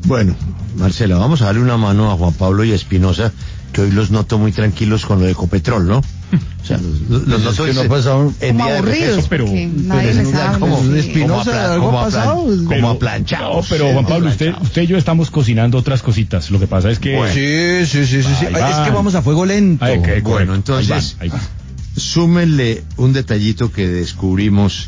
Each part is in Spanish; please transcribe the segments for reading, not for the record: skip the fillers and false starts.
Bueno, Marcela, vamos a darle una mano a Juan Pablo y a Espinosa, que hoy los noto muy tranquilos con lo de Ecopetrol, ¿no? O sea, los noto que no pasaron en como día de aburridos, receso, porque nadie pero les habla. como Sí. Espinosa, algo ha pasado. como aplanchados. No, pero Juan Pablo, usted y yo estamos cocinando otras cositas. Lo que pasa es que... Bueno. Sí. Ahí Es van. que vamos a fuego lento. Ay, que- Bueno, correcto. entonces, Ahí van. súmenle un detallito que descubrimos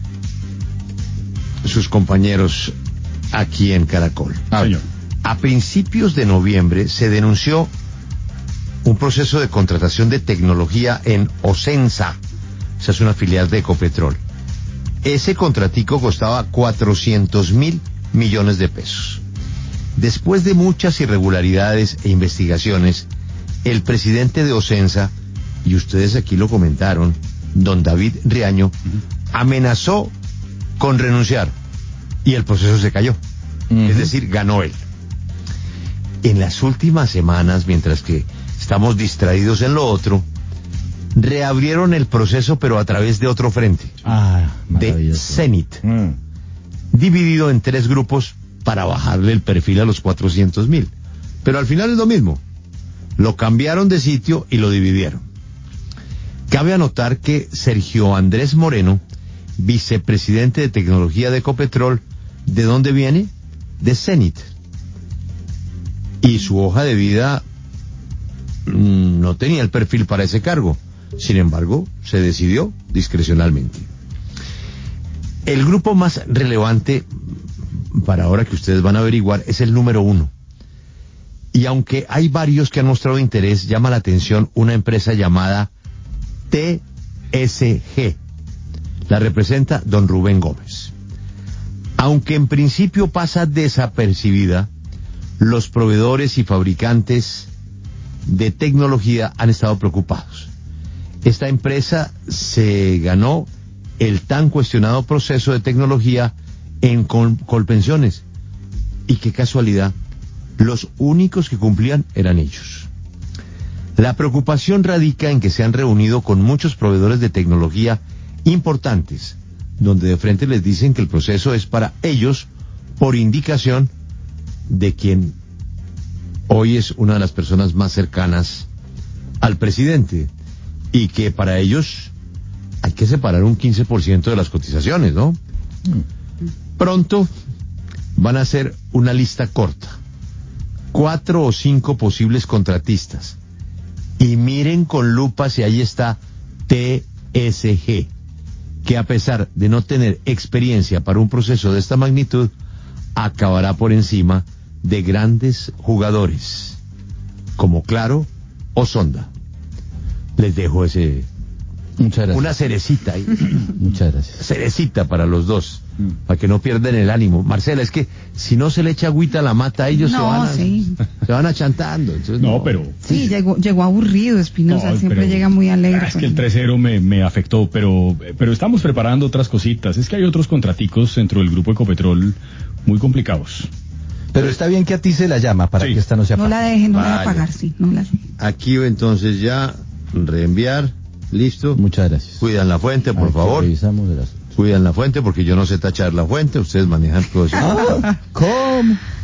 sus compañeros aquí en Caracol. Señor. A principios de noviembre se denunció un proceso de contratación de tecnología en Ocensa. Esa es una filial de Ecopetrol. Ese contratico costaba 400.000 millones de pesos. Después de muchas irregularidades e investigaciones, el presidente de Ocensa, y ustedes aquí lo comentaron, don David Riaño, amenazó con renunciar y el proceso se cayó. Es decir, ganó él. En las últimas semanas, mientras que estamos distraídos en lo otro, reabrieron el proceso pero a través de otro frente, de Maravilloso. Zenit, dividido en 3 grupos para bajarle el perfil a los 400.000. Pero al final es lo mismo. Lo cambiaron de sitio y lo dividieron. Cabe anotar que Sergio Andrés Moreno, vicepresidente de tecnología de Ecopetrol, ¿de dónde viene? De Zenit. Y su hoja de vida no tenía el perfil para ese cargo. Sin embargo, se decidió discrecionalmente. El grupo más relevante, para ahora que ustedes van a averiguar, es el número 1. Y aunque hay varios que han mostrado interés, llama la atención una empresa llamada TSG. La representa don Rubén Gómez. Aunque en principio pasa desapercibida, los proveedores y fabricantes de tecnología han estado preocupados. Esta empresa se ganó el tan cuestionado proceso de tecnología en Colpensiones. Y qué casualidad, los únicos que cumplían eran ellos. La preocupación radica en que se han reunido con muchos proveedores de tecnología importantes, donde de frente les dicen que el proceso es para ellos por indicación de quien hoy es una de las personas más cercanas al presidente, y que para ellos hay que separar un 15% de las cotizaciones, ¿no? Pronto van a hacer una lista corta, 4 o 5 posibles contratistas, y miren con lupa si ahí está TSG, que a pesar de no tener experiencia para un proceso de esta magnitud, acabará por encima de grandes jugadores como Claro o Sonda. Les dejo ese, Muchas gracias. una cerecita ahí, Muchas gracias. cerecita para los dos, para que no pierdan el ánimo. Marcela, es que si no se le echa agüita a la mata, ellos No, sí. se van achantando. Entonces, No, pero... Sí, llegó aburrido Espinosa, No, siempre pero- llega muy alegre. Es que el 3-0 me afectó, pero estamos preparando otras cositas. Es que hay otros contraticos dentro del grupo Ecopetrol muy complicados. Pero está bien que a ti se la llama para Sí. que esta no se No apague. la dejen, no la Vale. va a pagar, sí, no la aquí entonces ya, reenviar, listo. Muchas gracias. Cuidan la fuente, por Aquí favor. revisamos el asunto. Cuidan la fuente porque yo no sé tachar la fuente, ustedes manejan todo eso. ¿Cómo?